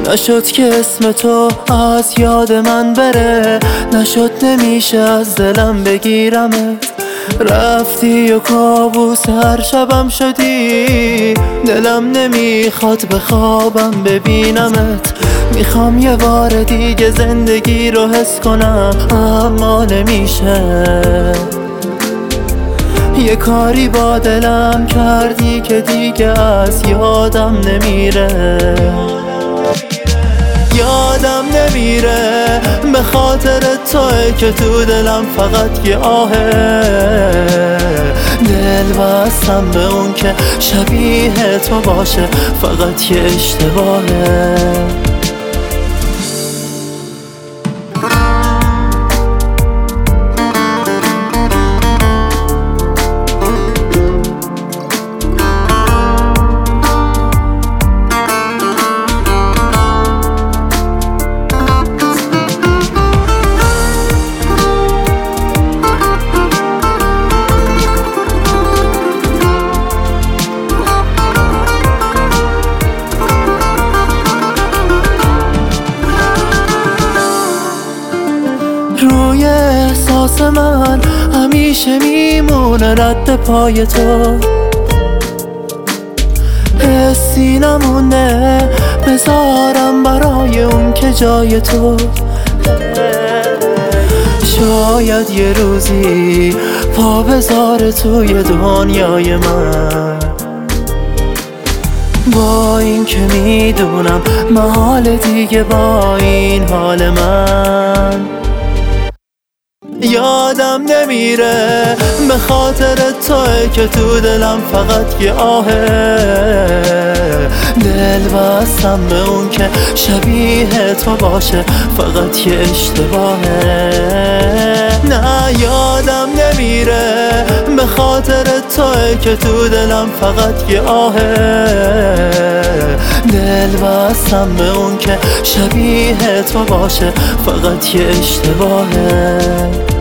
نشد که اسم تو از یاد من بره، نشد نمیشه از دلم بگیرمت. رفتی و کابوس هر شبم شدی، دلم نمیخواد بخوابم ببینمت. میخوام یه بار دیگه زندگی رو حس کنم اما نمیشه. یه کاری با دلم کردی که دیگه از یادم نمیره. یادم نمیره به خاطر توئه که تو دلم فقط یه آهه. دل بستم به اون که شبیه تو باشه، فقط یه اشتباهه. روی احساس من همیشه میمونه رد پای تو. حسی نمونه بذارم برای اون که جای تو. شاید یه روزی پا بذاره توی دنیای من، با این که میدونم محال دیگه با این حال من. یادم نمیره به خاطر توئه که تو دلم فقط یه آهه. دل بستم به اون که شبیه تو باشه، فقط یه اشتباهه. نه یادم نمیره به خاطر توئه که تو دلم فقط یه آهه. دل بستم به اون که شبیه تو باشه، فقط یه اشتباهه.